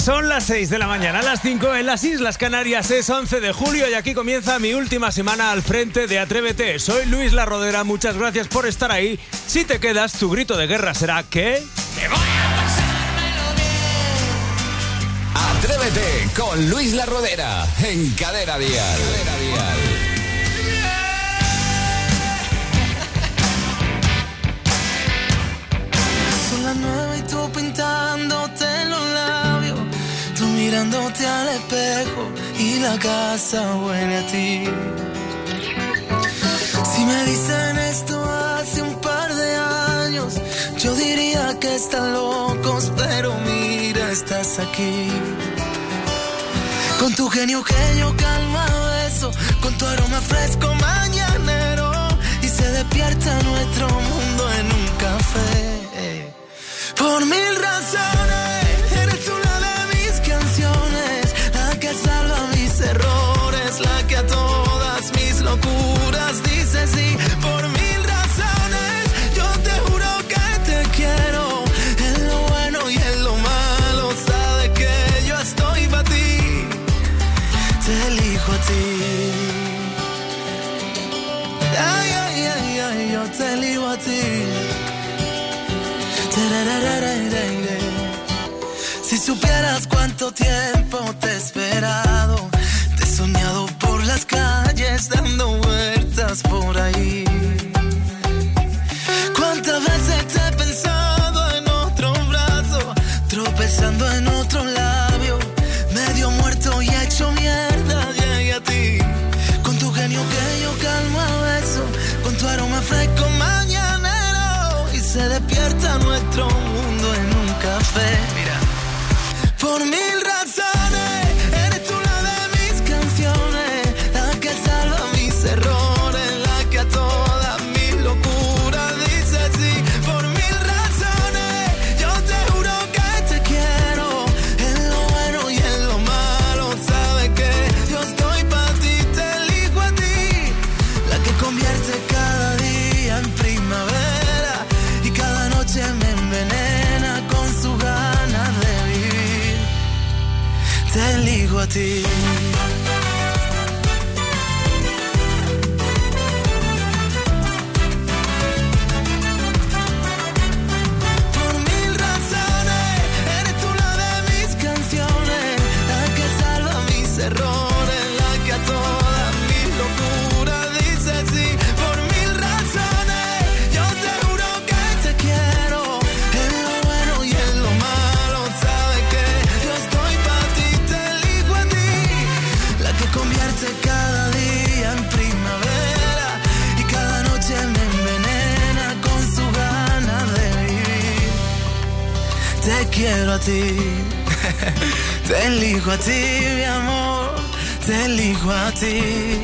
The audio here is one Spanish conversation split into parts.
Son las 6 de la mañana, las 5 en las Islas Canarias. Es 11 de julio y aquí comienza mi última semana al frente de Atrévete. Soy Luis La Rodera, muchas gracias por estar ahí. Si te quedas, tu grito de guerra será que... ¡Te voy a pasármelo bien! Atrévete con Luis La Rodera en Cadena Dial. Son las 9 y tú pintándote los labios, tú mirándote al espejo y la casa huele a ti. Si me dicen esto hace un par de años, yo diría que están locos, pero mira, estás aquí. Con tu genio que yo calma beso, con tu aroma fresco mañanero, y se despierta nuestro mundo en un café. Por mil razones, eres tú la de mis canciones, la que salva mis errores, la que a todas mis locuras dice sí. Por mil razones, yo te juro que te quiero, en lo bueno y en lo malo, sabes que yo estoy para ti, te elijo a ti. Ay, ay, ay, ay, yo te elijo a ti. Si supieras cuánto tiempo te he esperado, te he soñado por las calles dando vueltas por ahí. Cuántas veces te he pensado en otro brazo, tropezando en otro labio, medio muerto y hecho mierda, llegué a ti. Con tu genio que yo calmo a beso, con tu aroma fresco mañanero, y se despierta nuestro mundo en un café. Mira. Por mil razones, eres tú la de mis canciones, la que salva mis errores, la que a todas mis locuras dice sí. Por mil razones, yo te juro que te quiero, en lo bueno y en lo malo, sabes que yo estoy para ti, te elijo a ti, la que convierte cada día en primavera y cada noche me envenena con su ganas de vivir. Te elijo a ti. Por mil razones, eres tú la de mis canciones, la que salva mis errores, la que a todas mis locuras dice sí. Por mil razones, yo te juro que te quiero, en lo bueno y en lo malo, sabes que yo estoy para ti, te elijo a ti, la que convierte cada día en primavera y cada noche me envenena con su ganas de vivir. Te quiero a ti, te elijo a ti, mi amor, te elijo a ti.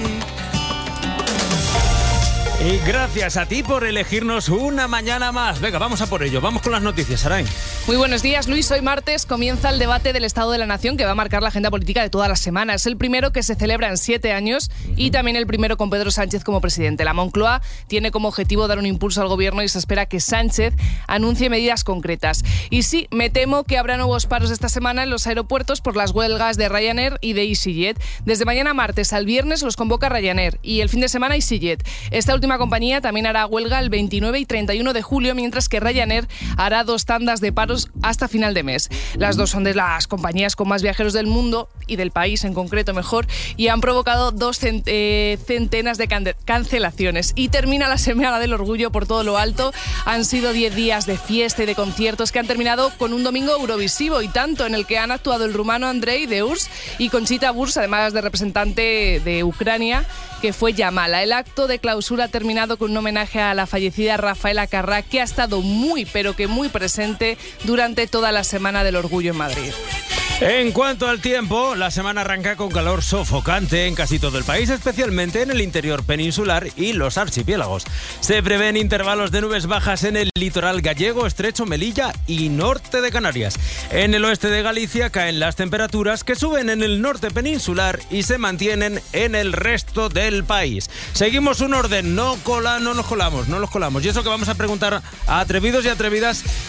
Y gracias a ti por elegirnos una mañana más. Venga, vamos a por ello. Vamos con las noticias, Arain. Muy buenos días, Luis. Hoy martes comienza el debate del Estado de la Nación que va a marcar la agenda política de toda la semana. Es el primero que se celebra en 7 años y también el primero con Pedro Sánchez como presidente. La Moncloa tiene como objetivo dar un impulso al gobierno y se espera que Sánchez anuncie medidas concretas. Y sí, me temo que habrá nuevos paros esta semana en los aeropuertos por las huelgas de Ryanair y de EasyJet. Desde mañana martes al viernes los convoca Ryanair y el fin de semana EasyJet. Esta última compañía también hará huelga el 29 y 31 de julio, mientras que Ryanair hará 2 tandas de paros hasta final de mes. Las dos son de las compañías con más viajeros del mundo y del país en concreto mejor, y han provocado 2 centenas de cancelaciones. Y termina la Semana del Orgullo por todo lo alto. Han sido 10 días de fiesta y de conciertos que han terminado con un domingo eurovisivo y tanto, en el que han actuado el rumano Andrei de Urs y Conchita Wurst, además de representante de Ucrania, que fue Yamala. El acto de clausura ha terminado con un homenaje a la fallecida Rafaela Carrà, que ha estado muy, pero que muy presente durante toda la Semana del Orgullo en Madrid. En cuanto al tiempo, la semana arranca con calor sofocante en casi todo el país, especialmente en el interior peninsular y los archipiélagos. Se prevén intervalos de nubes bajas en el litoral gallego, Estrecho, Melilla y norte de Canarias. En el oeste de Galicia caen las temperaturas, que suben en el norte peninsular y se mantienen en el resto del país. Seguimos un orden, no nos colamos. Y eso que vamos a preguntar a atrevidos y atrevidas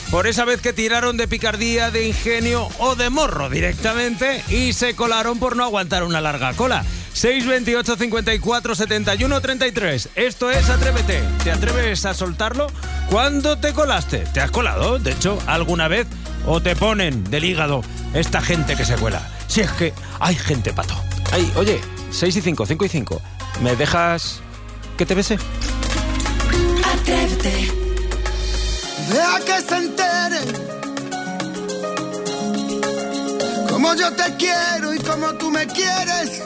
por esa vez que tiraron de picardía, de ingenio o de morro directamente y se colaron por no aguantar una larga cola. 628 54 71 33. Esto es Atrévete. ¿Te atreves a soltarlo? ¿Cuándo te colaste? ¿Te has colado, de hecho, alguna vez? ¿O te ponen del hígado esta gente que se cuela? Si es que hay gente pato. Ay, oye, 6 y 5, 5 y 5. ¿Me dejas que te bese? Atrévete. Deja que se enteren como yo te quiero y como tú me quieres.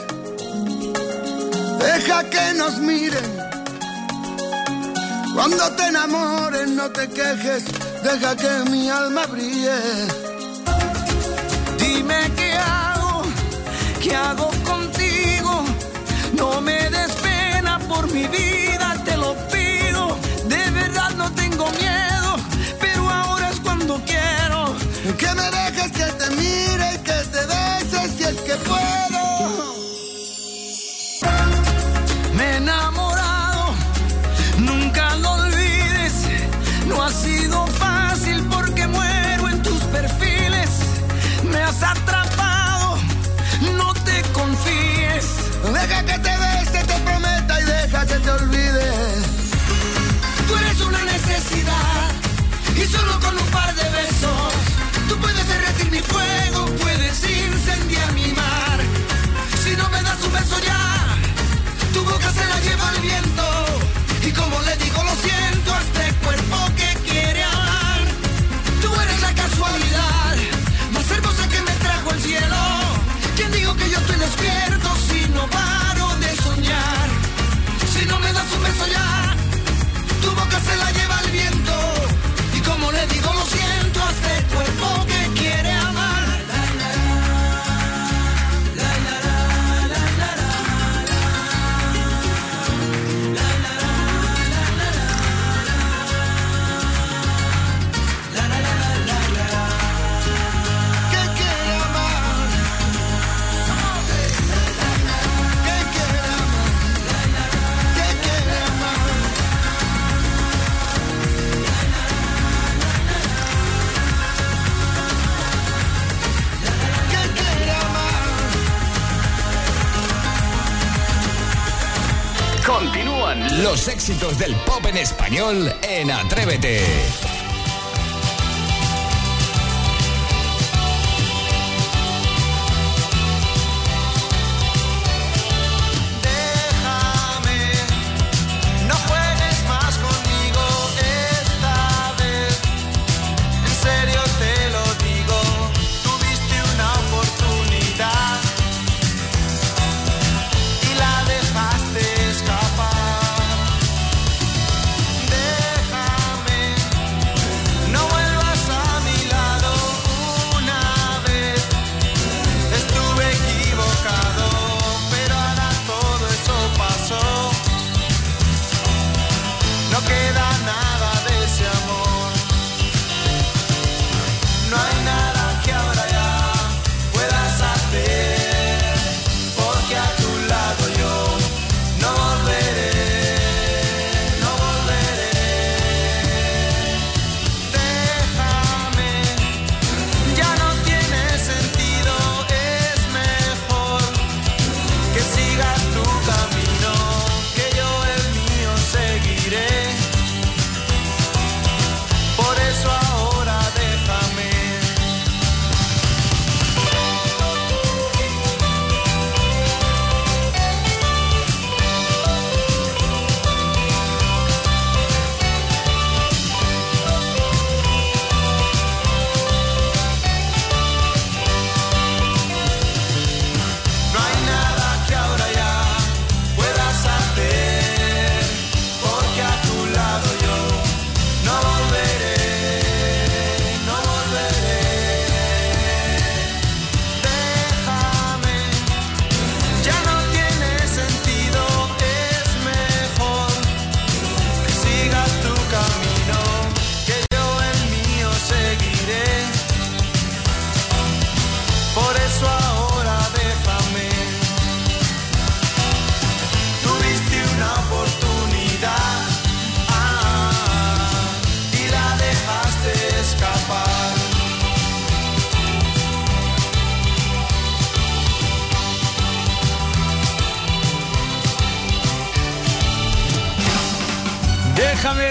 Deja que nos miren. Cuando te enamores no te quejes. Deja que mi alma brille. Dime qué hago contigo. No me des pena por mi vida, te lo pido. De verdad no tengo miedo, pero ahora es cuando quiero. Que me dejes que te mire y que te beses si es que puedo. Me he enamorado, nunca lo olvides. No ha sido fácil porque muero en tus perfiles. Me has atrapado, no te confíes. Deja que te bese, te prometa y deja que te olvide. Tú eres una necesidad y solo con un par de besos tú puedes derretir mi fuego, puedes incendiar mi mar. Si no me das un beso ya, tu boca se la lleva el viento. Y como le digo lo siento a este cuerpo que quiere amar. Tú eres la casualidad más hermosa que me trajo el cielo. ¿Quién dijo que yo estoy despierto si no paro de soñar? Si no me das un beso ya, tu boca se la lleva el viento. Y como le digo lo siento a este cuerpo que quiere amar. Continúan los éxitos del pop en español en Atrévete.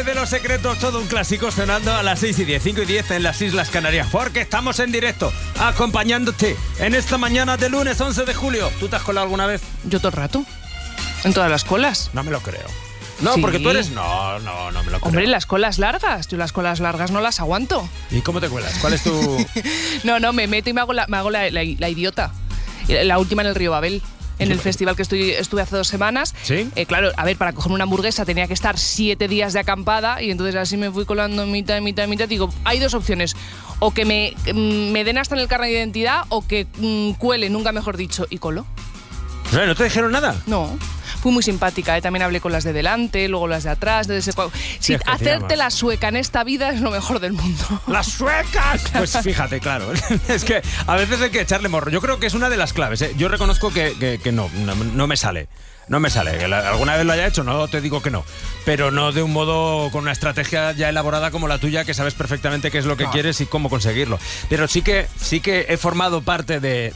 Bosque de los Secretos, todo un clásico sonando a las 6:10, 5:10 en las Islas Canarias, porque estamos en directo, acompañándote en esta mañana de lunes 11 de julio. ¿Tú te has colado alguna vez? Yo todo el rato. En todas las colas. No me lo creo. No, Sí. porque tú eres... No me lo creo. Hombre, las colas largas. Yo las colas largas no las aguanto. ¿Y cómo te cuelas? ¿Cuál es tu...? No, me meto y me hago la idiota. La última en el Río Babel. En el festival que estuve hace 2 semanas. ¿Sí? Claro, a ver, para coger una hamburguesa tenía que estar 7 días de acampada y entonces así me fui colando mitad. Digo, hay 2 opciones. O que me den hasta en el carnet de identidad o que cuele, nunca mejor dicho, y colo. ¿No te dijeron nada? No. Fui muy simpática, ¿eh? También hablé con las de delante, luego las de atrás. Sí, es que hacerte la sueca en esta vida es lo mejor del mundo. ¡Las suecas! Pues fíjate, claro. Es que a veces hay que echarle morro. Yo creo que es una de las claves, ¿eh? Yo reconozco que no me sale. No me sale. Que alguna vez lo haya hecho, no te digo que no. Pero no de un modo con una estrategia ya elaborada como la tuya, que sabes perfectamente qué es lo que quieres y cómo conseguirlo. Pero sí que he formado parte de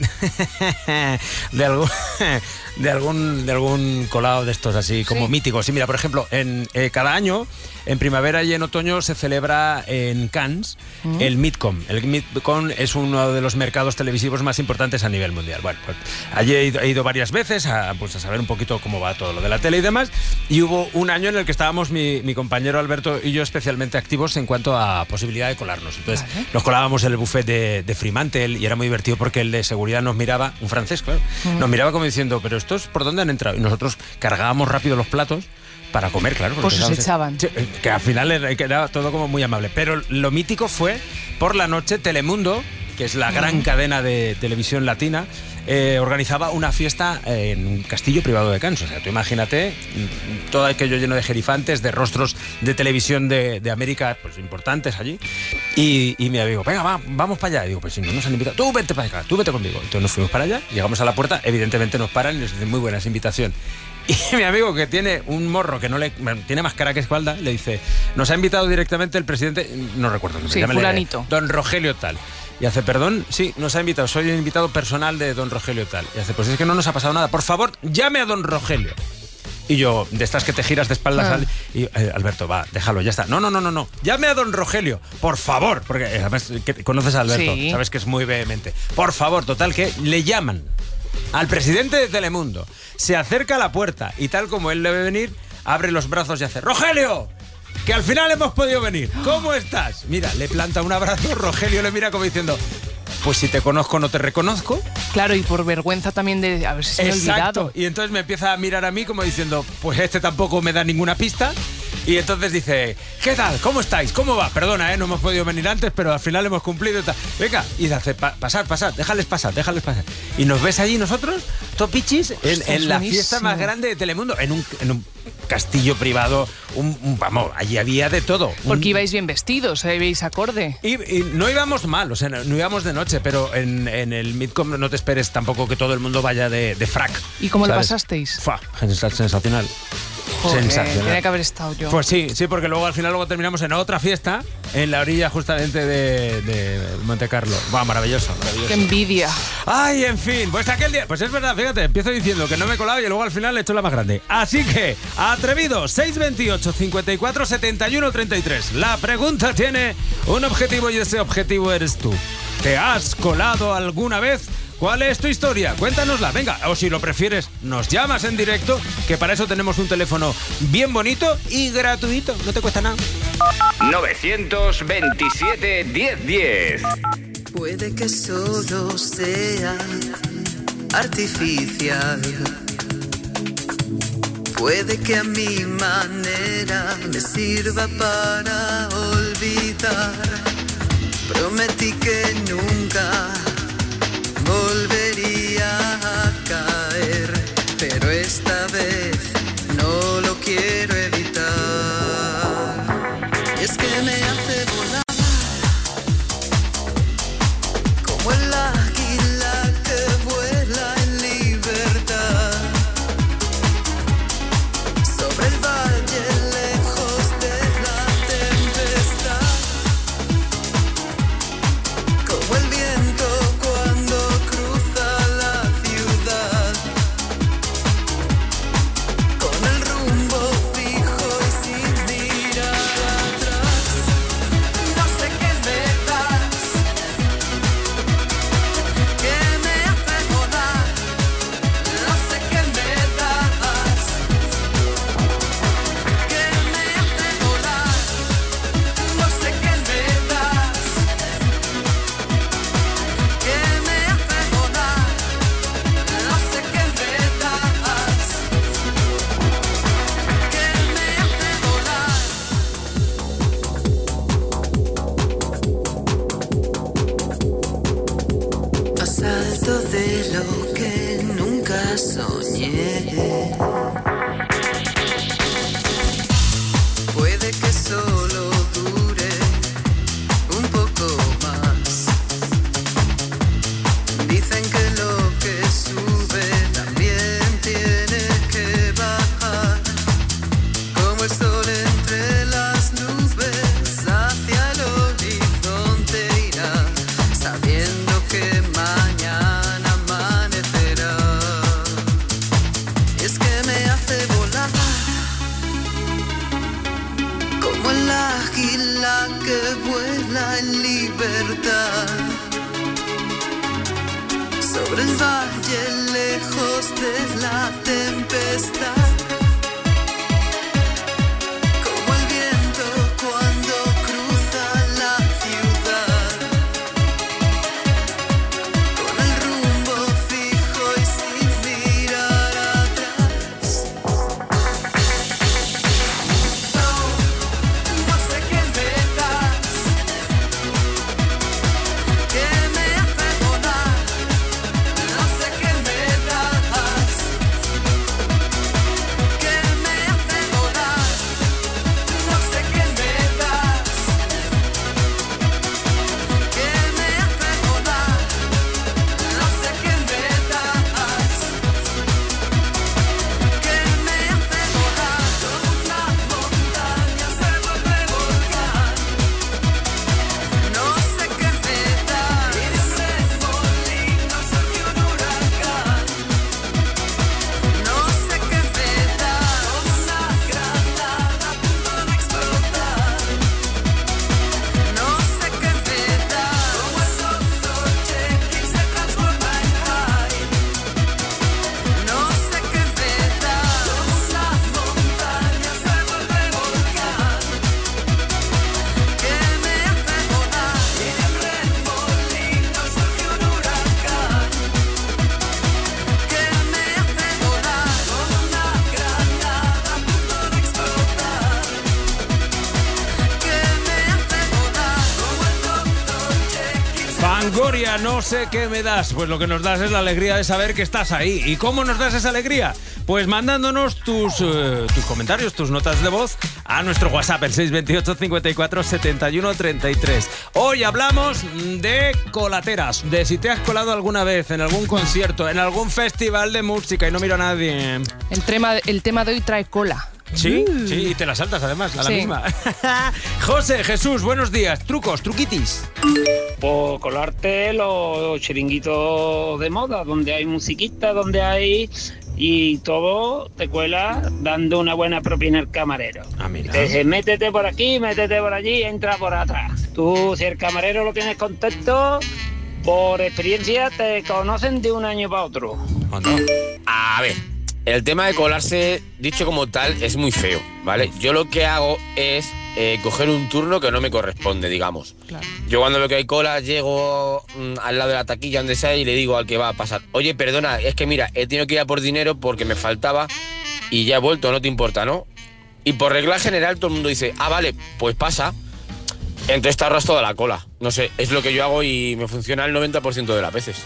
algún colado de estos así como míticos. Sí, mira, por ejemplo, cada año, en primavera y en otoño, se celebra en Cannes el MIDCOM. El MIDCOM es uno de los mercados televisivos más importantes a nivel mundial. Bueno, pues allí he ido varias veces a saber un poquito cómo va todo lo de la tele y demás, y hubo un año en el que estábamos mi compañero Alberto y yo especialmente activos en cuanto a posibilidad de colarnos. Entonces nos colábamos en el buffet de Fremantle y era muy divertido porque el de seguridad nos miraba, un francés, claro, nos miraba como diciendo, pero ¿estos por dónde han entrado? Y nosotros cargábamos rápido los platos para comer, claro. Pues os echaban. Que al final era todo como muy amable. Pero lo mítico fue, por la noche, Telemundo, que es la gran cadena de televisión latina, organizaba una fiesta en un castillo privado de Cannes. O sea, tú imagínate todo aquello lleno de jerifantes, de rostros de televisión de América, pues importantes allí. Y mi amigo, venga, vamos para allá. Y digo, pues si no nos han invitado, tú vete para acá, tú vete conmigo. Entonces nos fuimos para allá, llegamos a la puerta, evidentemente nos paran y nos dicen, muy buenas, invitación. Y mi amigo, que tiene un morro que tiene más cara que espalda, le dice, nos ha invitado directamente el presidente, no recuerdo, fulanito, don Rogelio tal. Y hace, perdón, sí, nos ha invitado, soy el invitado personal de don Rogelio tal. Y hace, pues es que no nos ha pasado nada, por favor, llame a don Rogelio. Y yo, de estas que te giras de espaldas y Alberto, va, déjalo, ya está. No, llame a don Rogelio, por favor, porque además que conoces a Alberto, sabes que es muy vehemente. Por favor, total, que le llaman al presidente de Telemundo, se acerca a la puerta y tal como él debe venir, abre los brazos y hace, ¡Rogelio! Que al final hemos podido venir. ¿Cómo estás? Mira, le planta un abrazo, Rogelio le mira como diciendo, pues si te conozco no te reconozco. Claro, y por vergüenza también de a ver si se me ha olvidado. Y entonces me empieza a mirar a mí como diciendo, pues este tampoco me da ninguna pista. Y entonces dice, ¿qué tal? ¿Cómo estáis? ¿Cómo va? Perdona, no hemos podido venir antes, pero al final hemos cumplido y tal. Venga, y dice, pasad, déjales pasar. Y nos ves allí nosotros, topichis, en la fiesta más grande de Telemundo, en un castillo privado, vamos, allí había de todo. Porque ibais bien vestidos, ibais acorde. Y no íbamos mal, o sea, no íbamos de noche, pero en el MIDCOM no te esperes tampoco que todo el mundo vaya de frac. ¿Y cómo ¿sabes? lo pasasteis? Sensacional. Joder, sensacional. Tenía que haber estado yo. Pues sí, porque luego al final terminamos en otra fiesta en la orilla justamente de Monte Carlo. Buah, maravilloso. Qué envidia. Ay, en fin, pues aquel día, pues es verdad, fíjate, empiezo diciendo que no me he colado y luego al final he hecho la más grande. Así que, atrevido, 628 54 71 33. La pregunta tiene un objetivo y ese objetivo eres tú. ¿Te has colado alguna vez? ¿Cuál es tu historia? Cuéntanosla, venga, o si lo prefieres, nos llamas en directo, que para eso tenemos un teléfono bien bonito y gratuito, no te cuesta nada. 927 1010. Puede que solo sea artificial, puede que a mi manera me sirva para olvidar. Prometí que nunca volvería a caer, pero esta vez no lo quiero evitar. Y es que me hace volar como el águila que vuela en libertad sobre el valle lejos de la tempestad. Puede que solo dure un poco más. Dicen que lo que sube también tiene que bajar. Como el sol entre las nubes hacia el horizonte irá, sabiendo que mañana amanecerá. Y es que me hace volar como el águila que vuela en libertad sobre el valle lejos de la tempestad. Como el viento cuando cruza la ciudad, con el rumbo fijo y sin mirar atrás. No sé qué me das, que me hace volar. No sé qué me das, que me hace volar. No sé qué me das, que me hace volar. No sé qué me das, que me hace volar. Como una montaña se vuelve volcán. No sé qué me das, y de un remolino surge un huracán. No sé qué me das, como una granada a punto de explotar. No sé qué me das, como el Dr. Jekyll se transforma en Hyde. No sé qué me das, como una montaña se vuelve volcán. Que me hace volar, y de un remolino surge un huracán. Que me hace volar, como una granada a punto de explotar. Que me hace volar, como el Dr. Jekyll. Fangoria, no sé qué me das. Pues lo que nos das es la alegría de saber que estás ahí. ¿Y cómo nos das esa alegría? Pues mandándonos tus comentarios, tus notas de voz a nuestro WhatsApp, el 628 54 71 33. Hoy hablamos de colateras, de si te has colado alguna vez en algún concierto, en algún festival de música y no miro a nadie. El tema de hoy trae cola. ¿Sí? Sí, y te la saltas además, a la Sí. misma. José, Jesús, buenos días. Trucos, truquitis. Por colarte los chiringuitos de moda, donde hay musiquita, donde hay... Y todo te cuela dando una buena propina al camarero. Ah, mira. Te dice, métete por aquí, métete por allí, entra por atrás. Tú, si el camarero lo tienes contento, por experiencia te conocen de un año para otro. ¿O no? A ver, el tema de colarse, dicho como tal, es muy feo, ¿vale? Yo lo que hago es coger un turno que no me corresponde, digamos. Claro. Yo cuando veo que hay cola, llego al lado de la taquilla donde sea y le digo al que va a pasar, oye, perdona, es que mira, he tenido que ir a por dinero porque me faltaba y ya he vuelto, no te importa, ¿no? Y por regla general todo el mundo dice, ah, vale, pues pasa. Entonces te ahorras toda la cola. No sé, es lo que yo hago y me funciona el 90% de las veces.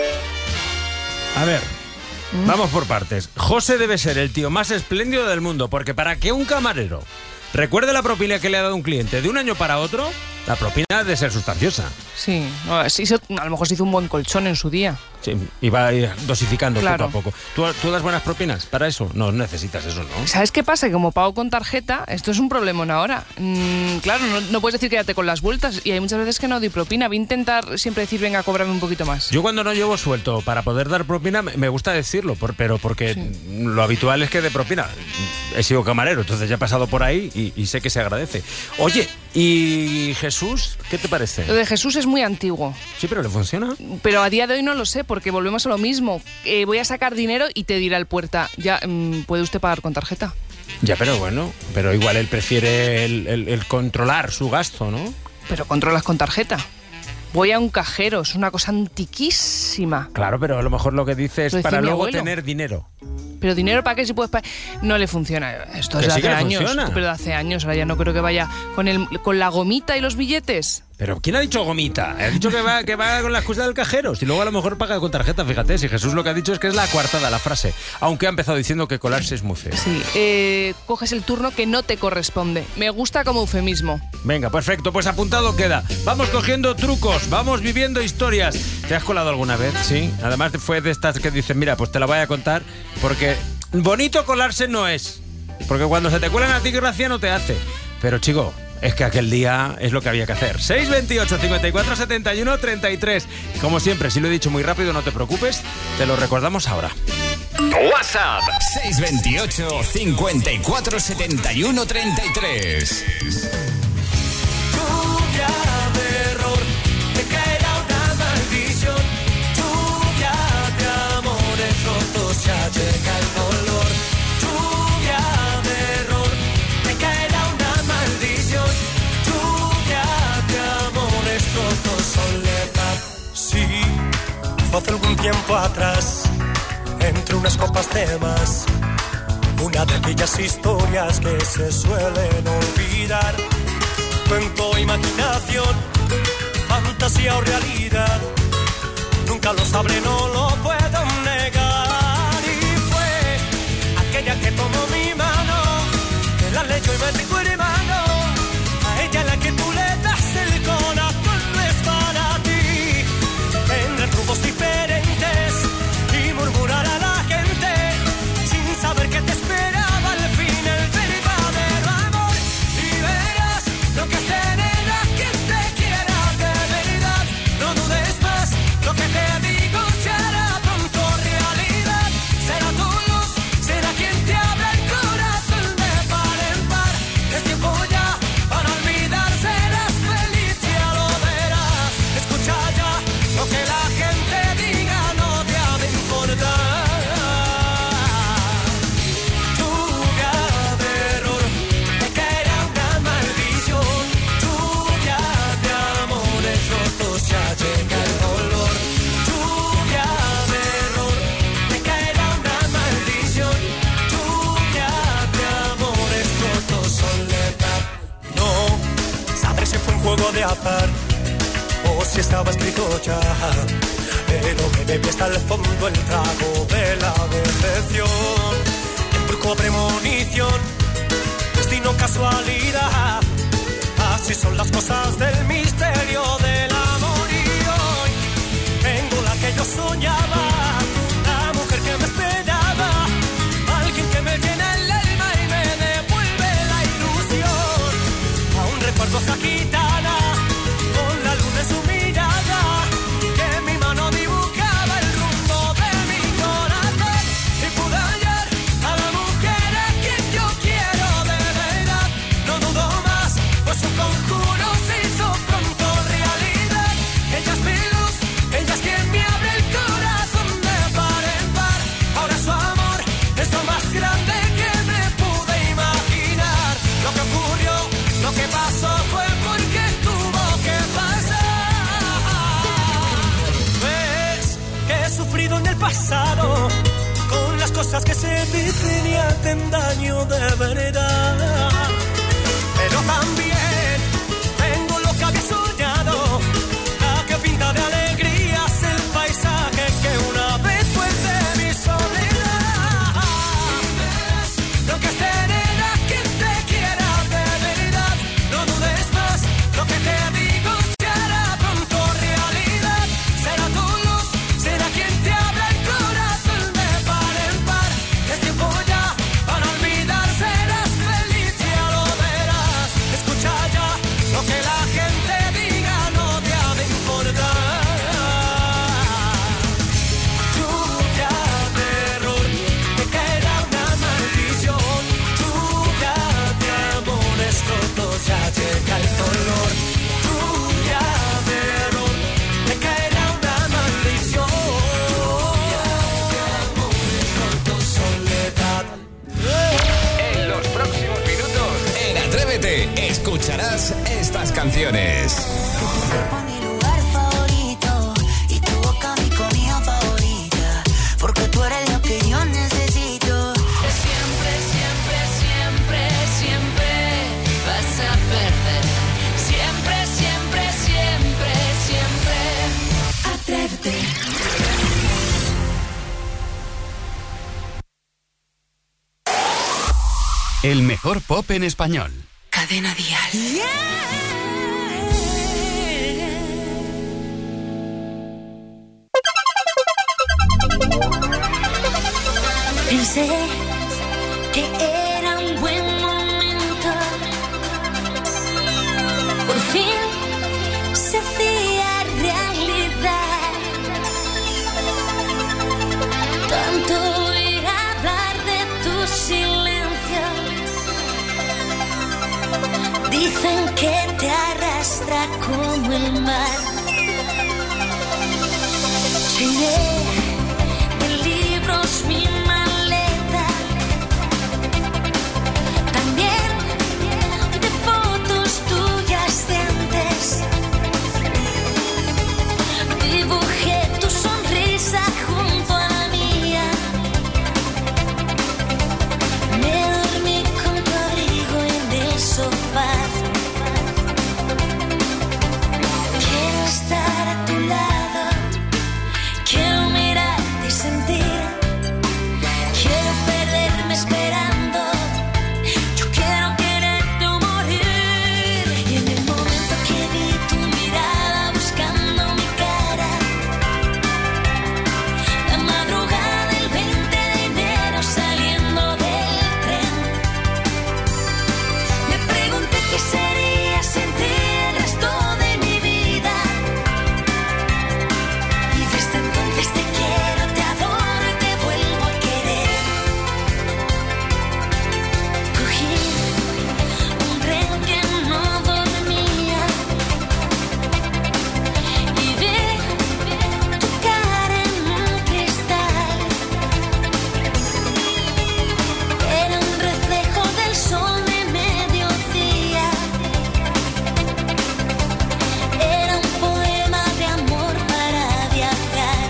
A ver, vamos por partes. José debe ser el tío más espléndido del mundo, porque para que un camarero recuerde la propina que le ha dado un cliente de un año para otro, la propina ha de ser sustanciosa. Sí, no, a lo mejor se hizo un buen colchón en su día. Sí, y va a ir dosificando Claro. poco a poco. ¿Tú das buenas propinas para eso? No necesitas eso, ¿no? ¿Sabes qué pasa? Que como pago con tarjeta, esto es un problemón ahora. Claro, no puedes decir quédate con las vueltas y hay muchas veces que no doy propina. Voy a intentar siempre decir, venga, cóbrame un poquito más. Yo cuando no llevo suelto para poder dar propina, me gusta decirlo, pero porque lo habitual es que de propina. He sido camarero, entonces ya he pasado por ahí y sé que se agradece. Oye, ¿y Jesús? ¿Qué te parece? Lo de Jesús es muy antiguo, Sí, pero ¿le funciona? pero a día de hoy no lo sé porque volvemos a lo mismo. Voy a sacar dinero y te dirá el puerta, ya, ¿puede usted pagar con tarjeta? Ya, pero bueno, pero igual él prefiere el controlar su gasto, ¿no? Pero controlas con tarjeta. Voy a un cajero, es una cosa antiquísima. Claro, pero a lo mejor lo que dice es Lo decía para mi luego abuelo. tener dinero. Pero dinero para qué si puedes pagar. No le funciona. Esto es Que de sí que hace le años. funciona. Pero de hace años. Ahora ya no creo que vaya con la gomita y los billetes. ¿Pero quién ha dicho gomita? Ha dicho que va con la excusa del cajero. Si luego a lo mejor paga con tarjeta, fíjate. Si Jesús lo que ha dicho es que es la coartada la frase. Aunque ha empezado diciendo que colarse es muy feo. Sí, coges el turno que no te corresponde. Me gusta como eufemismo. Venga, perfecto, pues apuntado queda. Vamos cogiendo trucos, vamos viviendo historias. ¿Te has colado alguna vez? Sí. Además fue de estas que dicen, mira, pues te la voy a contar, porque bonito colarse no es. Porque cuando se te cuelan a ti gracia no te hace. Pero chico, es que aquel día es lo que había que hacer. 628 54 71 33. Como siempre, si lo he dicho muy rápido, no te preocupes, te lo recordamos ahora. WhatsApp 628 54 71 33. Lluvia de error, te caerá una maldición. Lluvia de amores rotos, ya llega el dolor. Lluvia de error, te caerá una maldición. Lluvia de amores rotos, soledad. Sí, fue hace algún tiempo atrás, entre unas copas de más, una de aquellas historias que se suelen olvidar. Cuento, imaginación, fantasía o realidad, nunca lo sabré, no lo puedo negar. Y fue aquella que tomó mi mano, que la leyó y me dijo hermano, a ella la que tú le das el corazón no es para ti. Tendrán rumos diferentes y murmurar a la gente, sin saber que te esperaba al fin el verdadero amor. Y verás lo que será quien te quiera de verdad. No dudes más, lo que te digo se hará pronto realidad. Será tu luz, será quien te abra el corazón de par en par. Es tiempo ya para olvidar, serás feliz, ya lo verás. Escucha ya lo que la gente diga, no te ha de importar. Lluvia de error, te caerá una maldición. Lluvia de amores rotos, ya llega el dolor. Lluvia de error, te caerá una maldición. Lluvia de amores rotos, soledad. No sabré si fue un juego de azar o si estaba escrito ya, pero me bebí hasta el fondo el trago de la decepción. Embrujo, premonición, destino, casualidad, así son las cosas del misterio del amor. Y hoy tengo la que yo soñaba, la mujer que me esperaba, alguien que me llena el alma y me devuelve la ilusión. Aún recuerdo esa gitana con la luna en su mirada, que en mi mano dibujaba el rumbo de mi corazón. Y pude hallar a la mujer a quien yo quiero de verdad. No dudo más, pues un conjuro se hizo pronto realidad. Ella es mi luz, ella es quien me abre el corazón de par en par. Ahora su amor es lo más grande que me pude imaginar. Lo que ocurrió, lo que pasó fue porque tuvo que pasar. Ves que he sufrido en el pasado con las cosas que se dicen y hacen daño de verdad. Pero también tengo lo que había soñado, la que pinta de alegrías el paisaje que una vez fue de mi soledad. Lo que será quien te quiera de verdad. No dudes más, lo que te digo se hará pronto realidad. Será tu luz, será quien te abra el corazón de par en par. Es tiempo ya para olvidar, serás feliz, ya lo verás. Escucha ya lo que la gente diga, no te ha de importar. Lluvia de error, te caerá una maldición. Lluvia de amores rotos, ya llega el dolor. Lluvia de error, te caerá una maldición. Lluvia de amores rotos, soledad. En los próximos minutos, en Atrévete, escucharás estas canciones. Mi lugar favorito y tu boca mi comida favorita, porque tú eres lo que yo necesito. Siempre, siempre, siempre, siempre vas a perder. Siempre, siempre, siempre. El mejor pop en español. Cadena Dial. Pensé que era un buen momento. Por fin se hacía realidad. Tanto ir a hablar de tu silencio. Dicen que te arrastra como el mar. Llené de libros mi maleta, también de fotos tuyas de antes. Dibujé tu sonrisa junto a la mía. Me dormí con tu abrigo en el sofá. Quiero estar a tu lado, quiero mirarte y sentir, quiero perderme esperando, yo quiero quererte o morir. Y en el momento que vi tu mirada buscando mi cara, la madrugada del 20 de enero saliendo del tren, me pregunté qué sería sin ti el resto de mi vida. Y desde entonces te quiero, te adoro y te vuelvo a querer. Cogí un tren que no dormía y vi tu cara en un cristal. Era un reflejo del sol de mediodía. Era un poema de amor para viajar.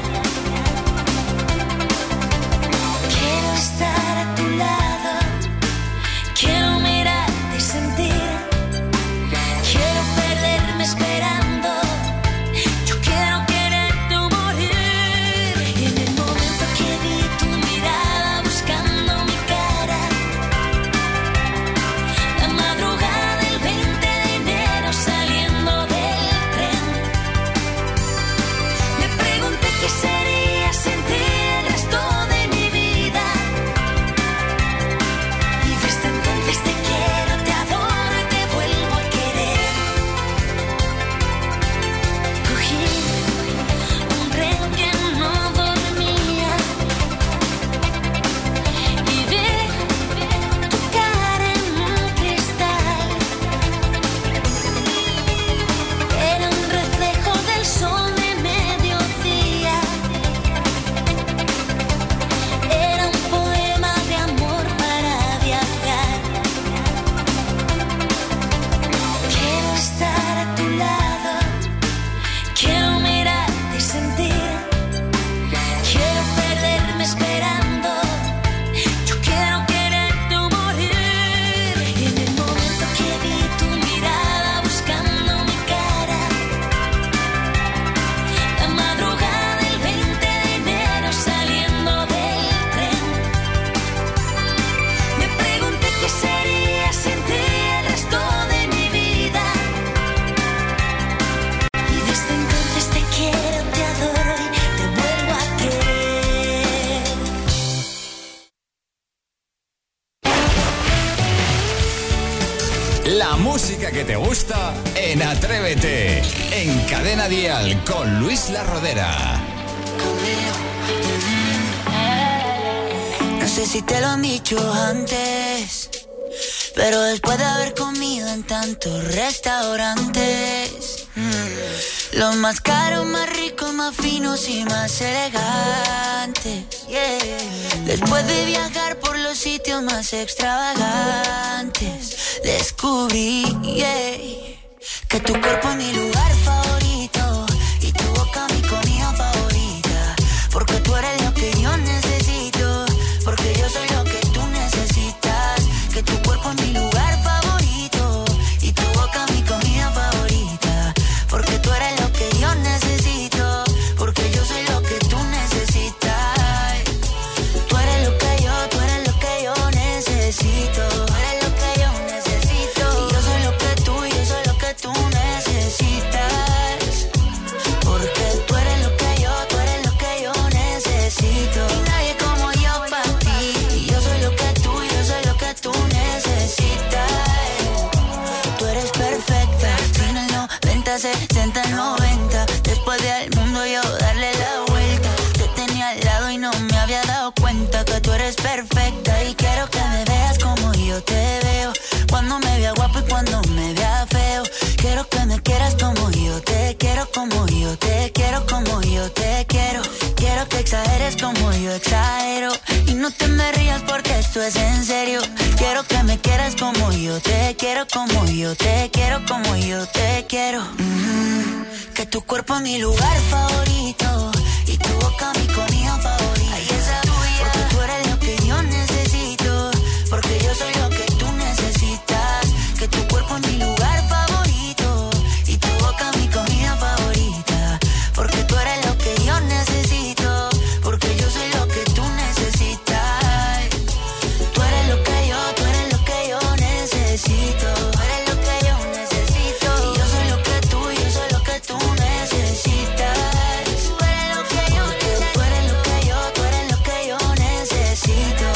Quiero estar a tu lado, quiero mirarte y sentir, quiero perderme esperando, yo quiero quererte o morir. Y en el momento que vi tu mirada buscando mi cara, la madrugada del 20 de enero saliendo del tren, me pregunté qué sería sin ti el resto de mi vida. Y desde entonces te quiero, te adoro y te vuelvo a querer. Cogí un tren que no dormía y vi tu cara en un cristal. Era un reflejo del sol de mediodía. Era un poema de amor para viajar. Quiero estar a tu lado, quiero mirarte y sentir, quiero perderme esperando, yo quiero quererte o morir. Y en el momento que vi tu mirada buscando mi cara, la madrugada del 20 de enero saliendo del tren, me pregunté qué sería sin ti el resto de mi vida. Y desde entonces te quiero, te adoro y te vuelvo a querer. La música que te gusta en Atrévete. En Cadena Dial con Luis La Rodera. No sé si te lo han dicho antes, pero después de haber comido en tantos restaurantes, los más caros, más ricos, más finos y más elegantes, después de viajar por los sitios más extravagantes, descubrí que tu cuerpo es mi lugar favorito y tu boca mi comida favorita, porque tú eres lo que yo necesito, porque yo soy lo que tú necesitas, que tu cuerpo es mi lugar favorito y tu boca mi comida favorita, porque tú eres lo que yo necesito, porque yo soy lo que tú necesitas, tú eres lo que yo necesito, tú eres 30, 60, 90. Después del mundo yo darle la vuelta. Te tenía al lado y no me había dado cuenta que tú eres perfecta. Y quiero que me veas como yo te veo. Cuando me vea guapo y cuando me vea feo. Quiero que me quieras como yo te quiero, como yo te quiero, como yo te quiero. Quiero que exageres como yo exagero. Y no te me rías porque esto es en serio. Quiero que me quieras como yo te quiero, como yo te quiero, como yo te quiero. Que tu cuerpo es mi lugar favorito y tu boca mi comida favorita. Ay, esa tuya. Porque tú eres lo que yo necesito, porque yo soy lo que tú necesitas. Que tu cuerpo es mi lugar favorito y tu boca mi comida favorita. Porque tú eres lo que yo necesito, porque yo soy lo que tú necesitas. Tú eres lo que yo, tú eres lo que yo necesito. Tú eres lo que yo necesito. Y yo soy lo que tú, yo soy lo que tú necesitas. Tú eres lo que yo, tú eres lo que yo, tú eres lo que yo necesito.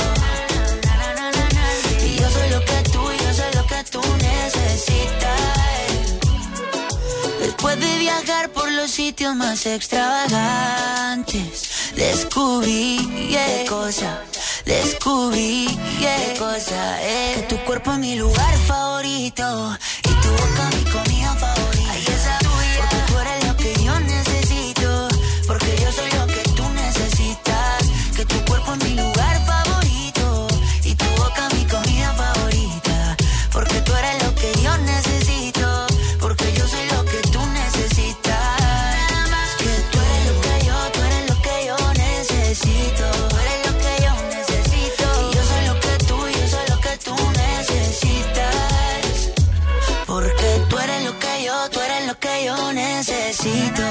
Y yo soy lo que tú, yo soy lo que tú necesitas. Después de viajar por los sitios más extravagantes, descubrí qué cosa, descubrí qué cosa es. Que tu cuerpo es mi lugar favorito y tu boca mi comida favorita. Ay, esa tuya. Porque tú eres lo que yo necesito, porque yo soy lo que tú necesitas. Que tu cuerpo es mi lugar favorito y tu boca mi comida favorita. Porque tú eres lo que yo necesito, porque yo soy lo que tú necesitas. Que tú eres lo que yo, tú eres lo que yo necesito. Tú eres lo que yo necesito. Y yo soy lo que tú, yo soy lo que tú necesitas. Porque tú eres lo que yo, tú eres lo que yo necesito.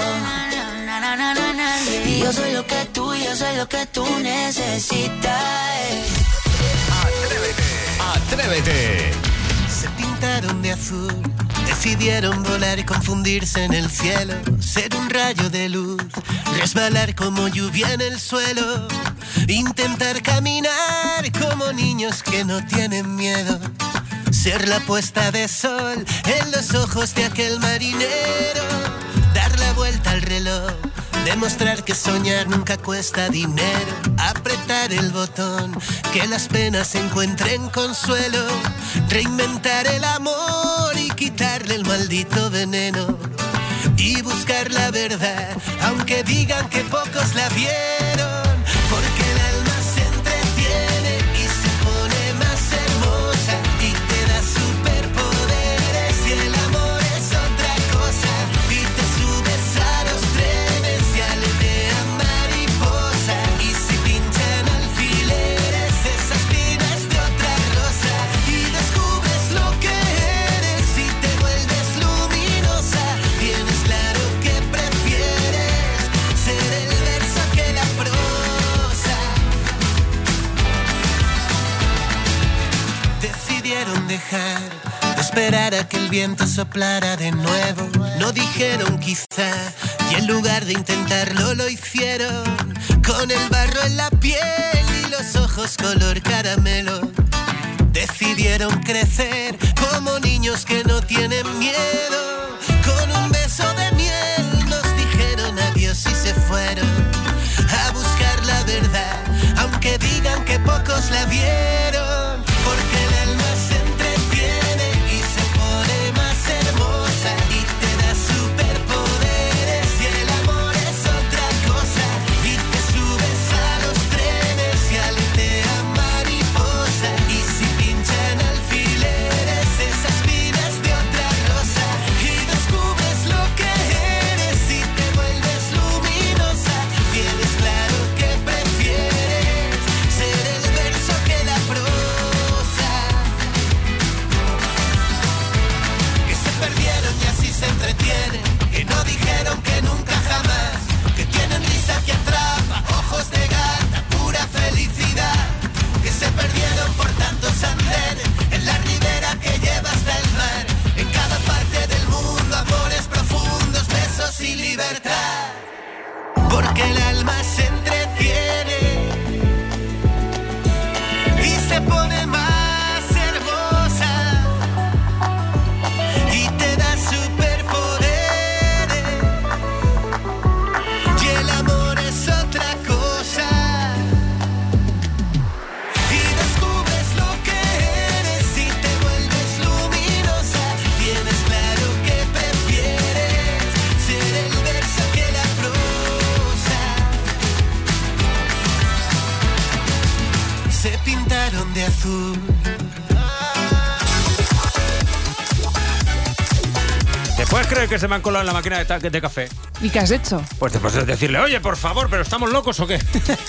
Y yo soy lo que tú, yo soy lo que tú necesitas. Atrévete. Se pintaron de azul, decidieron volar y confundirse en el cielo. Ser un rayo de luz, resbalar como lluvia en el suelo. Intentar caminar como niños que no tienen miedo. Ser la puesta de sol en los ojos de aquel marinero. Dar la vuelta al reloj, demostrar que soñar nunca cuesta dinero. Apretar el botón, que las penas encuentren consuelo. Reinventar el amor y quitarle el maldito veneno. Y buscar la verdad, aunque digan que pocos la vieron. Porque el alma se entretiene y se pone más hermosa. Y te da superpoderes y el amor es otra cosa. Y te subes a los trenes y aletean mariposa. Y si pinchan alfileres, esa espina es de otra rosa. Y descubres lo que eres y te vuelves luminosa. Tienes claro que prefieres ser el verso que la prosa. Decidieron dejar de esperar a que el viento soplara de nuevo. No dijeron quizá y en lugar de intentarlo lo hicieron. Con el barro en la piel y los ojos color caramelo. Decidieron crecer como niños que no tienen miedo. Con un beso de miel nos dijeron adiós y se fueron a buscar la verdad, aunque digan que pocos la vieron. Porque el alma se entretiene y se pone más hermosa. Y te da superpoderes y el amor es otra cosa. Y te subes a los trenes y aletean mariposa. Y si pinchan alfileres, esa espina es de otra rosa. Y descubres lo que eres y te vuelves luminosa. Tienes claro que prefieres ser el verso que la prosa. Que se perdieron y así se entretienen. Que no dijeron que nunca jamás. Que tienen risa que atrapa, ojos de gata, pura felicidad. Que se perdieron por tantos andenes en la ribera que lleva hasta el mar. En cada parte del mundo, amores profundos, besos y libertad. Porque el alma se entretiene y se pone más hermosa. Y te da superpoderes Perdóname que se me han colado en la máquina de café. ¿Y qué has hecho? Pues te puedes decirle, oye, por favor, ¿pero estamos locos o qué?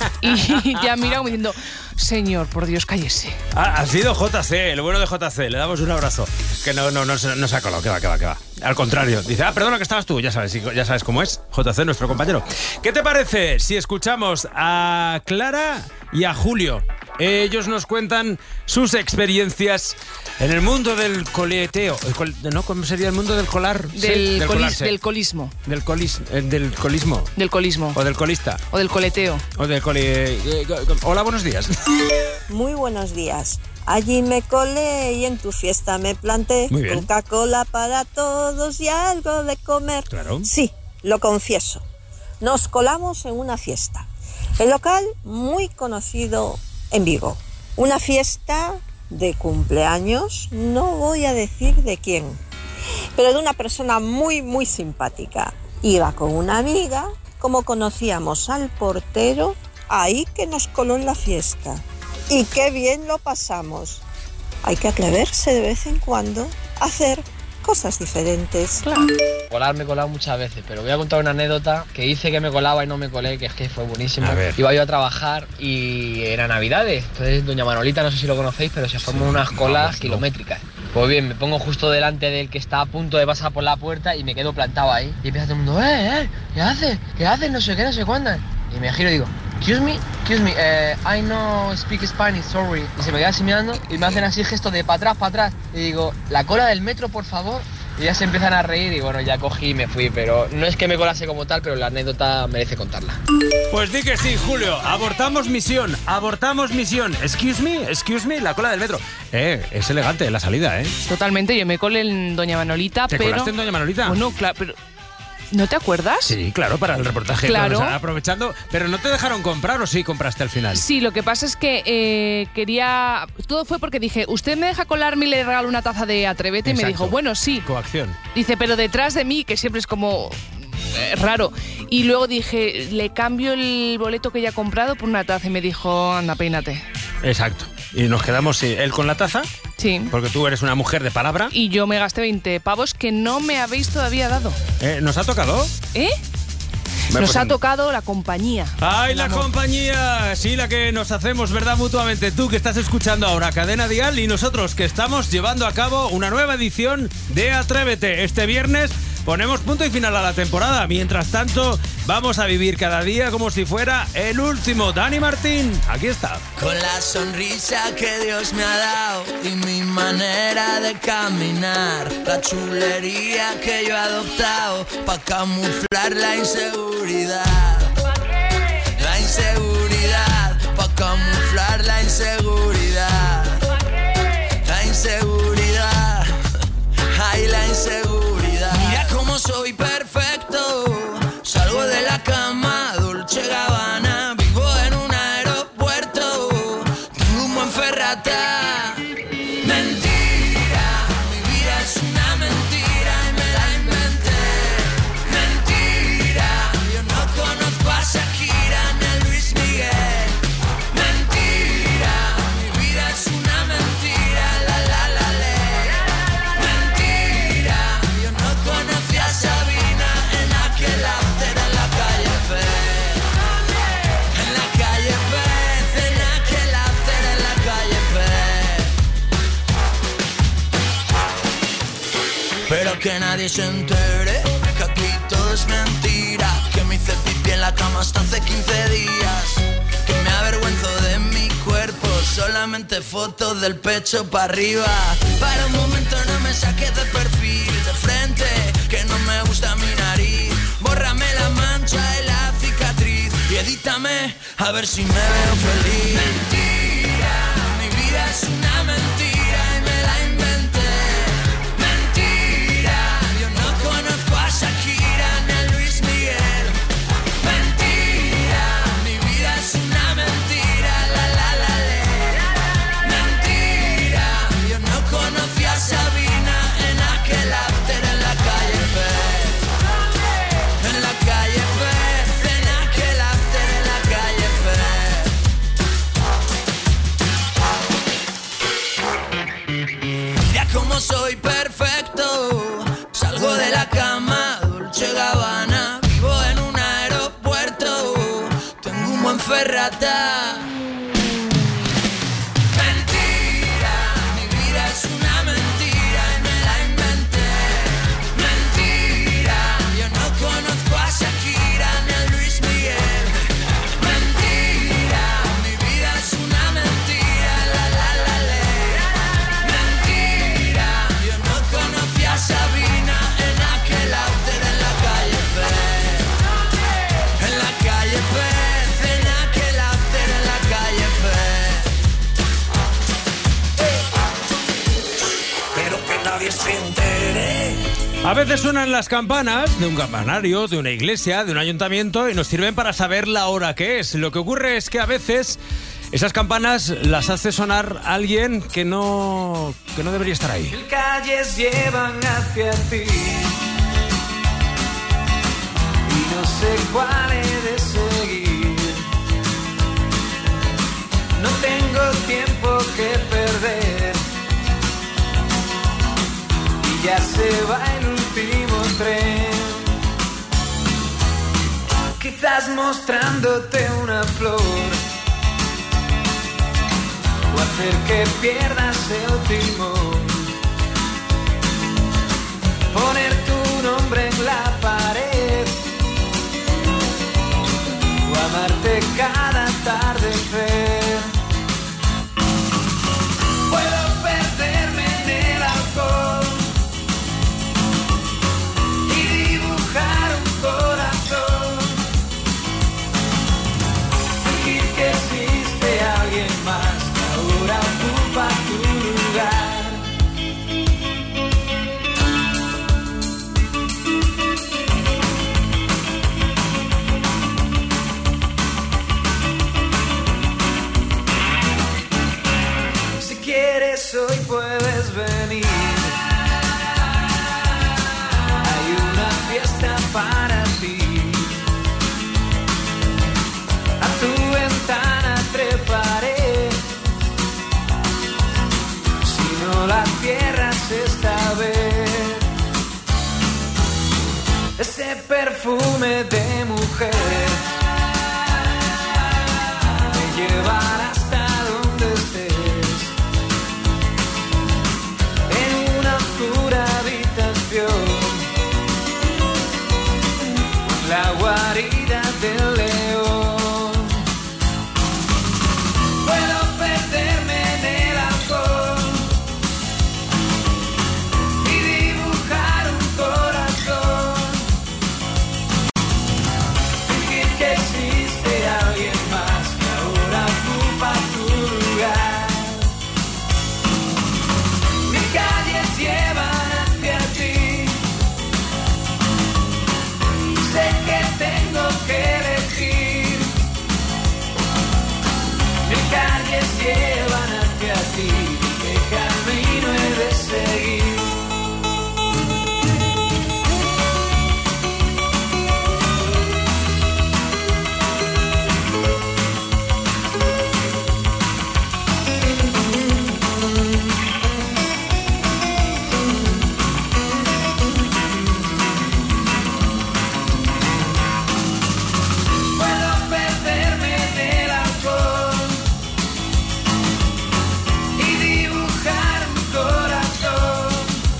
Y ya mira diciendo, señor, por Dios, cállese. Ha sido JC, el bueno de JC. Le damos un abrazo. Que no se ha colado, que va. Al contrario, dice, perdona que estabas tú. Ya sabes cómo es. JC, nuestro compañero. ¿Qué te parece si escuchamos a Clara y a Julio? Ellos nos cuentan sus experiencias en el mundo del coleteo. ¿No? ¿Cómo sería el mundo del colar? Del colismo. Del colismo. Del colismo. O del colista. O del coleteo. O del Hola, buenos días. Muy buenos días. Allí me colé y en tu fiesta me planté. Muy bien. Coca-Cola para todos y algo de comer. Claro. Sí, lo confieso. Nos colamos en una fiesta. El local muy conocido en Vigo. Una fiesta de cumpleaños, no voy a decir de quién, pero de una persona muy, muy simpática. Iba con una amiga, como conocíamos al portero, ahí que nos coló en la fiesta. Y qué bien lo pasamos. Hay que atreverse de vez en cuando a hacer cosas diferentes. Claro. Colar me he colado muchas veces, pero voy a contar una anécdota que hice que me colaba y no me colé, que es que fue buenísimo. Iba yo a trabajar y era Navidades, entonces doña Manolita, no sé si lo conocéis, pero se forman unas colas kilométricas. Pues bien, me pongo justo delante del que está a punto de pasar por la puerta y me quedo plantado ahí. Y empieza todo el mundo, ¿qué haces? ¿Qué haces? No sé qué, no sé cuándo. Y me giro y digo, excuse me, I no speak Spanish, sorry. Y se me queda así mirando y me hacen así gestos de para atrás. Y digo, la cola del metro, por favor. Y ya se empiezan a reír y bueno, ya cogí y me fui. Pero no es que me colase como tal, pero la anécdota merece contarla. Pues di que sí, Julio. Abortamos misión. Excuse me, la cola del metro. Es elegante la salida, Totalmente, yo me colé en doña Manolita, ¿Te colaste en doña Manolita? Bueno, claro, pero... ¿No te acuerdas? Sí, claro, para el reportaje. Claro. Aprovechando. Pero ¿no te dejaron comprar o sí compraste al final? Sí, lo que pasa es que quería... Todo fue porque dije, ¿usted me deja colarme y le regalo una taza de Atrévete? Exacto. Y me dijo, bueno, sí. Coacción. Dice, pero detrás de mí, que siempre es como... raro. Y luego dije, le cambio el boleto que ya he comprado por una taza. Y me dijo, anda, peínate. Exacto. Y nos quedamos, sí, él con la taza. Sí. Porque tú eres una mujer de palabra. Y yo me gasté 20 pavos que no me habéis todavía dado. ¿Nos ha tocado? Nos ha tocado la compañía. ¡Ay, la compañía! Sí, la que nos hacemos, ¿verdad? Mutuamente. Tú que estás escuchando ahora Cadena Dial y nosotros que estamos llevando a cabo una nueva edición de Atrévete. Este viernes ponemos punto y final a la temporada. Mientras tanto, vamos a vivir cada día como si fuera el último. Dani Martín, aquí está. Con la sonrisa que Dios me ha dado y mi manera de caminar, la chulería que yo he adoptado para camuflar la inseguridad. La inseguridad, para camuflar la inseguridad. La inseguridad, ay, la inseguridad. Mira cómo soy perfecto, salgo de la cama, Dolce Gabbana, vivo en un aeropuerto, tengo un buen Ferrata. Mentira, mi vida es una mentira y me la inventé. Mentira, yo no conozco a Shakira ni a Luis Miguel. Mentira, mi vida es una mentira, la ley. Mentira, yo no conocí a Sabina en aquel after en la calle Pez. En la calle Pez, en aquel after en la calle Pez. Pero que nadie se entere que aquí todo es mentira, que me hice pipí en la cama hasta hace 15 días, que me avergüenzo de mi cuerpo, solamente fotos del pecho para arriba. Para un momento no me saques de perfil, de frente, que no me gusta mi nariz. Bórrame la mancha y la cicatriz y edítame a ver si me veo feliz. Mentira, mi vida es una mentira y me la inventé. Mentira, yo no conozco a Shakira ni a Luis Miguel. Mentira, mi vida es una mentira, la ley. Mentira, yo no conocí a Sabina en aquel after en la calle Pez. En la calle Pez, en aquel after en la calle Pez. ingrata. Mentira, mi vida es una mentira y me la inventé. Mentira, yo no conozco a Shakira ni a Luis Miguel. Mentira, mi vida es una mentira, la la la la. Mentira, yo no conocí a Sabina en aquel after en la calle Pez. En la calle Pez, en aquel after en la calle Pez. Pero que nadie se entere. A veces suenan las campanas de un campanario, de una iglesia, de un ayuntamiento y nos sirven para saber la hora que es. Lo que ocurre es que a veces esas campanas las hace sonar alguien que no debería estar ahí. Mil calles llevan hacia ti y no sé cuál he de seguir. No tengo tiempo que perder y ya se va el último tren. Quizás mostrándote una flor o hacer que pierdas el timón. Poner tu nombre en la pared o amarte cada atardecer. Puedo perderme en el alcohol y dibujar un corazón. Fingir que existe alguien más que ahora ocupa tu lugar. Si quieres hoy puedes venir. Hay una fiesta para ti. A tu ventana treparé. Si no la cierras esta vez. Ese perfume de mujer me llevará hasta donde estés. En una oscura habitación, la guarida del león. Puedo perderme en el alcohol y dibujar un corazón. Fingir que existe alguien más que ahora ocupa tu lugar. Mis calles llevan hacia ti. Sé que tengo que elegir. Mis calles llevan hacia ti. ¿Qué camino he de seguir? Puedo perderme en el alcohol y dibujar un corazón.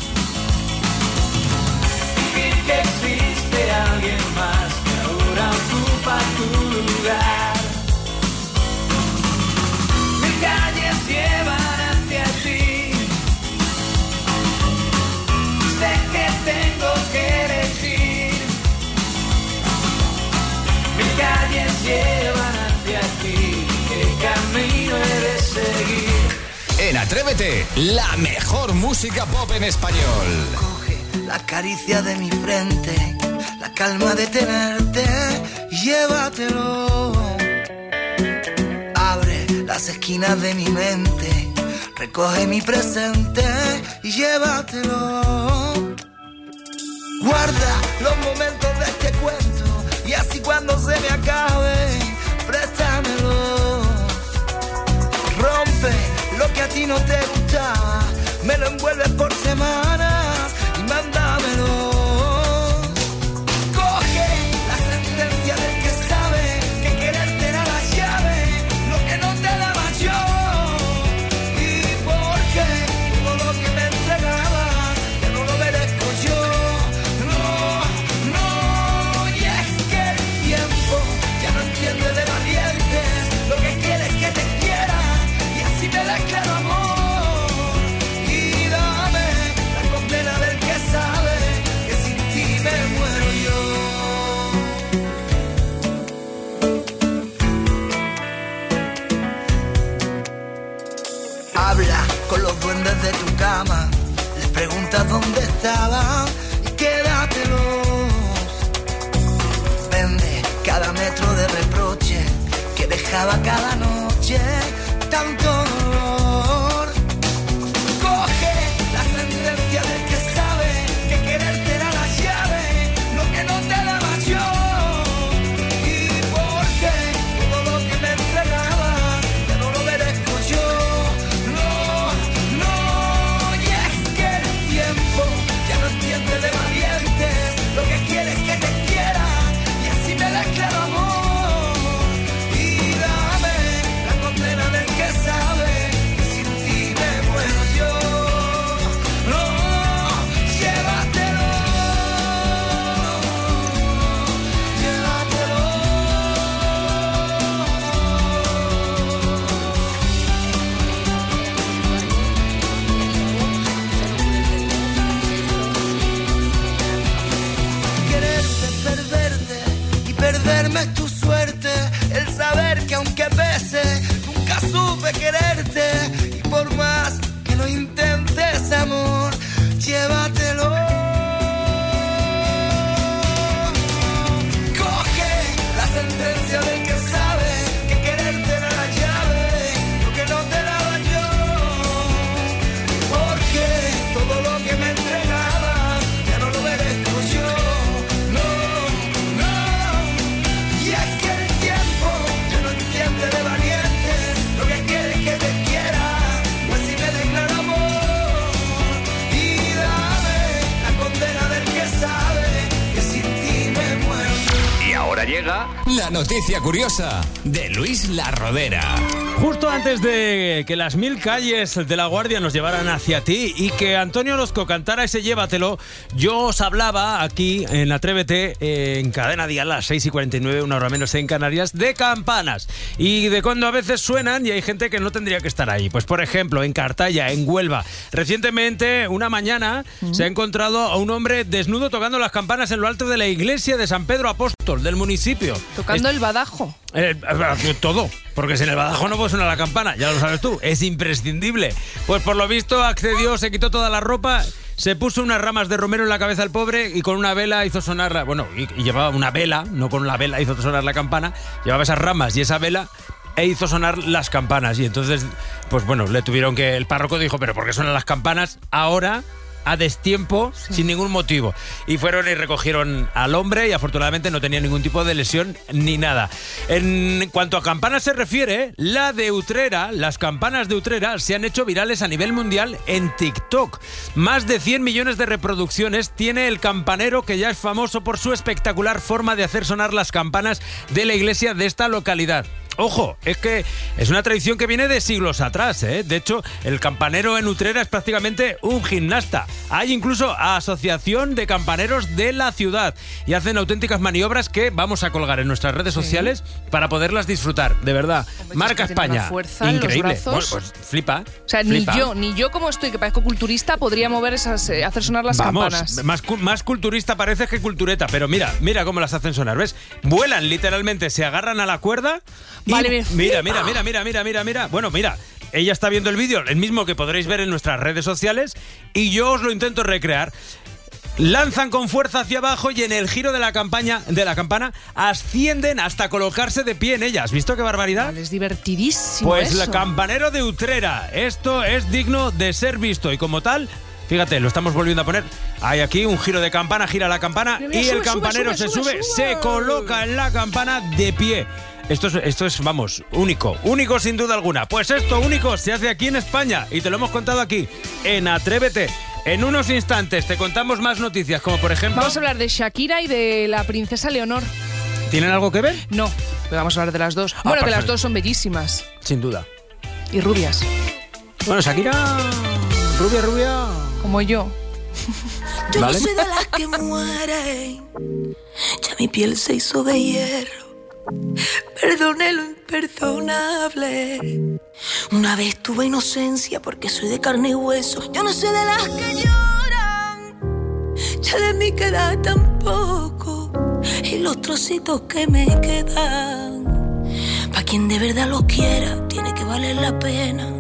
Fingir que existe alguien más que ahora ocupa tu lugar. Mis calles llevan hacia ti. Sé que tengo que elegir. Mis calles llevan hacia ti. ¿Qué camino he de seguir? En Atrévete, la mejor música pop en español. La caricia de mi frente, la calma de tenerte, llévatelo. Abre las esquinas de mi mente, recoge mi presente y llévatelo. Guarda los momentos de este cuento y así cuando se me acabe, préstamelo. Rompe lo que a ti no te gustaba, me lo envuelves por semanas y mándamelo. Coge la sentencia del que sabe que quererte era la llave clava cada noche tanto dolor. Coge la sentencia del que sabe que quererte era la llave, lo que no te daba yo. Y porque todo lo que me entregaba ya no lo merezco yo. No, no, y es que el tiempo ya no entiende de valientes, lo que quiere es que te quiera y así me declaro amor. Perderme es tu suerte, el saber que aunque pese, nunca supe quererte. Y por más que lo intentes, amor, llévatelo. Coge la sentencia del que sabe que quererte era la llave, lo que no te daba yo. Porque todo lo que me entregabas ya no lo merezco yo. De valientes, lo que quiere es que te quiera, pues si me declaro amor. Y dame la condena del que sabe que sin ti me muero. Y ahora llega la noticia curiosa de Luis La Rodera. Justo antes de que las 1000 calles de La Guardia nos llevaran hacia ti y que Antonio Orozco cantara ese Llévatelo, yo os hablaba aquí en Atrévete, en Cadena Dial, a las 6:49, una hora menos en Canarias, de campanas y de cuando a veces suenan y hay gente que no tendría que estar ahí. Pues por ejemplo, en Cartaya, en Huelva, recientemente, una mañana, se ha encontrado a un hombre desnudo tocando las campanas en lo alto de la iglesia de San Pedro Apóstol del municipio. Tocando el badajo. Todo, porque si en el badajo no puede sonar la campana, ya lo sabes tú, es imprescindible. Pues por lo visto accedió, se quitó toda la ropa, se puso unas ramas de romero en la cabeza al pobre y con una vela hizo sonar la... Bueno, y llevaba una vela, no con la vela hizo sonar la campana, llevaba esas ramas y esa vela e hizo sonar las campanas. Y entonces, pues bueno, le tuvieron que... El párroco dijo, ¿pero por qué suenan las campanas ahora? A destiempo, sin ningún motivo. Y fueron y recogieron al hombre y afortunadamente no tenía ningún tipo de lesión ni nada. En cuanto a campanas se refiere, la de Utrera, las campanas de Utrera se han hecho virales a nivel mundial en TikTok. Más de 100 millones de reproducciones tiene el campanero, que ya es famoso por su espectacular forma de hacer sonar las campanas de la iglesia de esta localidad. Ojo, es que es una tradición que viene de siglos atrás, ¿eh? De hecho, el campanero en Utrera es prácticamente un gimnasta. Hay incluso asociación de campaneros de la ciudad y hacen auténticas maniobras que vamos a colgar en nuestras redes sociales para poderlas disfrutar, de verdad. Hombre, Marca España, increíble. Bueno, pues flipa. O sea, flipa. ni yo como estoy, que parezco culturista, podría mover esas, hacer sonar las campanas. Más culturista pareces que cultureta, pero mira cómo las hacen sonar, ¿ves? Vuelan literalmente, se agarran a la cuerda. Y vale, mira. Bueno, mira, ella está viendo el vídeo, el mismo que podréis ver en nuestras redes sociales, y yo os lo intento recrear. Lanzan con fuerza hacia abajo y en el giro de la campana ascienden hasta colocarse de pie en ella. ¿Has visto qué barbaridad? Vale, es divertidísimo. Pues eso. el campanero de Utrera. Esto es digno de ser visto y como tal... Fíjate, lo estamos volviendo a poner. Hay aquí un giro de campana, gira la campana y el campanero se sube, se coloca en la campana de pie. Esto es, vamos, único sin duda alguna. Pues esto único se hace aquí en España y te lo hemos contado aquí, en Atrévete. En unos instantes te contamos más noticias, como por ejemplo... Vamos a hablar de Shakira y de la princesa Leonor. ¿Tienen algo que ver? No, pero vamos a hablar de las dos. Bueno, que las dos son bellísimas. Sin duda. Y rubias. Bueno, Shakira... Rubia... Como yo. Yo no soy de las que mueren. Ya mi piel se hizo de hierro. Perdone lo imperdonable. Una vez tuve inocencia porque soy de carne y hueso. Yo no soy de las que lloran. Ya de mí queda tan poco. Y los trocitos que me quedan, pa' quien de verdad lo quiera, tiene que valer la pena.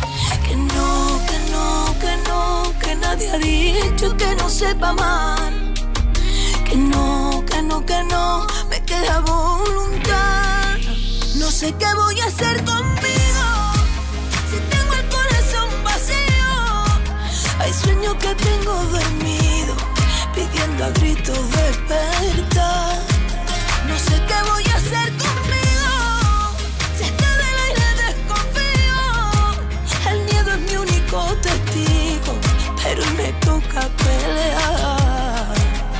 Que nadie ha dicho que no sepa amar. Que no, me queda voluntad. No sé qué voy a hacer conmigo si tengo el corazón vacío. Hay sueños que tengo dormido, pidiendo a gritos despertar. No sé qué voy a hacer conmigo si está del aire desconfío. El miedo es mi único testigo, pero me toca pelear.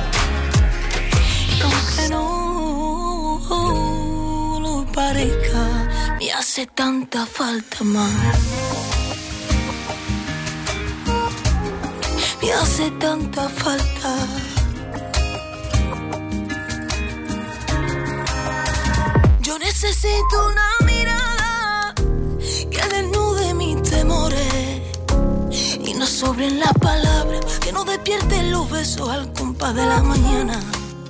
Y aunque no lo parezca, me hace tanta falta más. Me hace tanta falta. Yo necesito una mirada que desnude mis temores y no sobren las palabras, que no despierten los besos al compás de la mañana.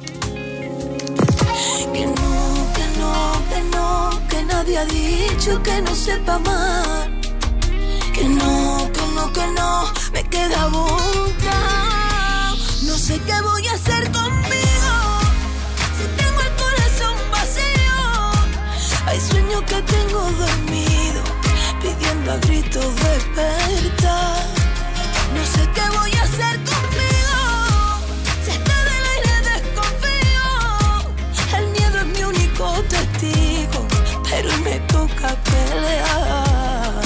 Que nadie ha dicho que no sepa amar. Que no, me queda voluntad. No sé qué voy a hacer conmigo si tengo el corazón vacío. Hay sueños que tengo dormido, pidiendo a gritos despertar. No sé qué voy a hacer conmigo si está del aire desconfío. El miedo es mi único testigo, pero me toca pelear.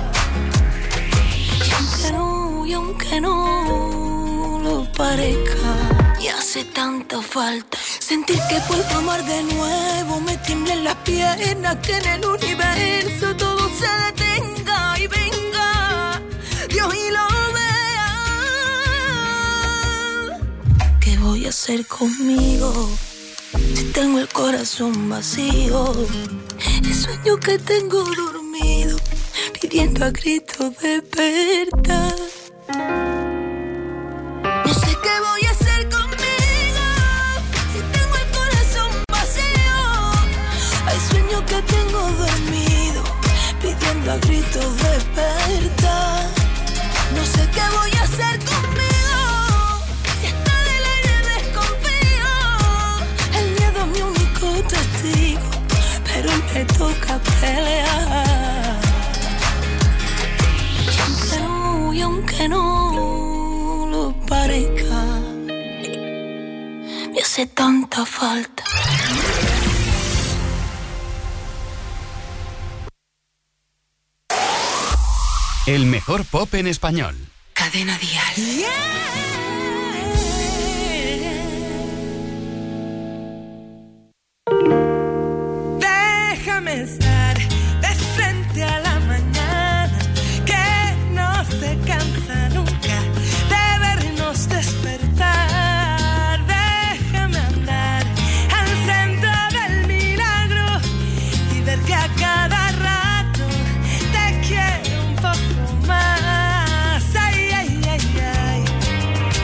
Y aunque no lo parezca, me hace tanta falta sentir que puedo amar de nuevo. Me tiemblan las piernas, que en el universo todo se detenga y venga Dios y lo vea. ¿Qué voy a hacer conmigo si tengo el corazón vacío? El sueño que tengo dormido, pidiendo a gritos despertar. No sé qué voy a hacer conmigo si tengo el corazón vacío. Hay sueños que tengo dormido, pidiendo a gritos despertar. No sé qué voy a hacer conmigo si está del aire desconfío. El miedo es mi único testigo, pero me toca pelear. Y aunque no lo parezca, me hace tanta falta. El mejor pop en español. Cadena Dial. Déjame estar de frente a la mañana, que no se cansa nunca de vernos despertar. Déjame andar al centro del milagro y ver que a cada rato te quiero un poco más. Ay, ay, ay, ay.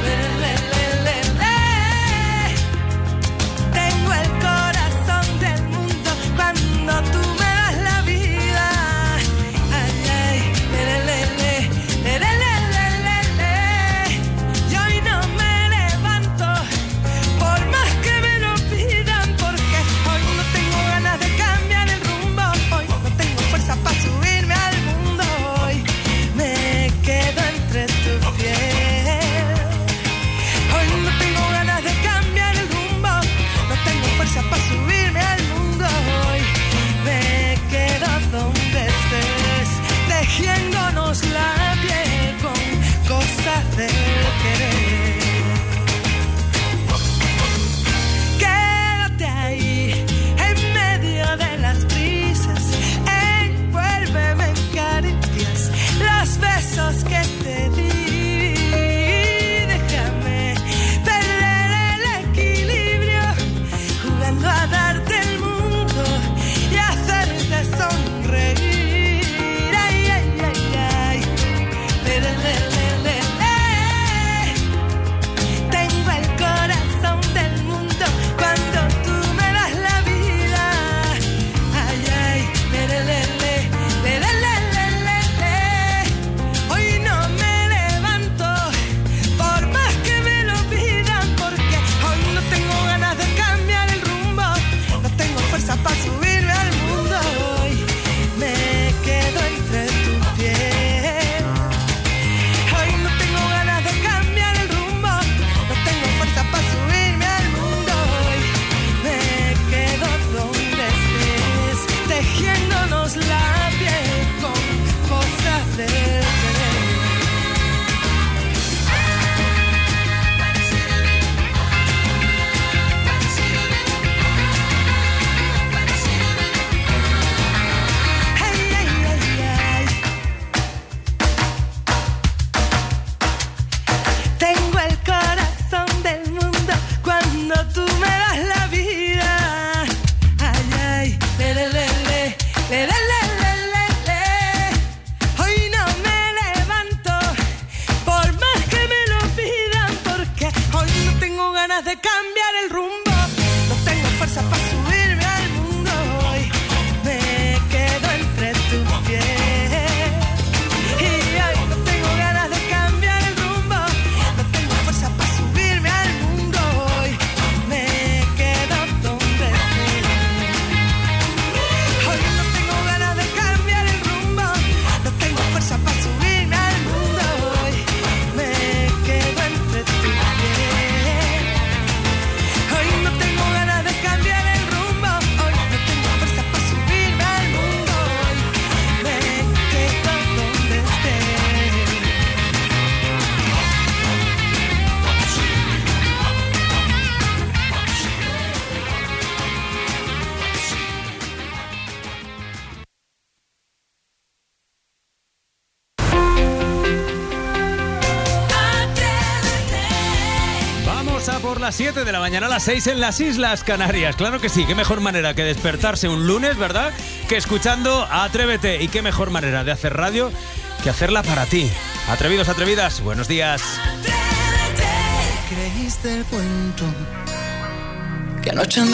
las 7, de la mañana a las 6 en las Islas Canarias. Claro que sí, qué mejor manera que despertarse un lunes, ¿verdad? Que escuchando Atrévete. Y qué mejor manera de hacer radio que hacerla para ti. Atrevidos, atrevidas, buenos días. Creíste el cuento que anoche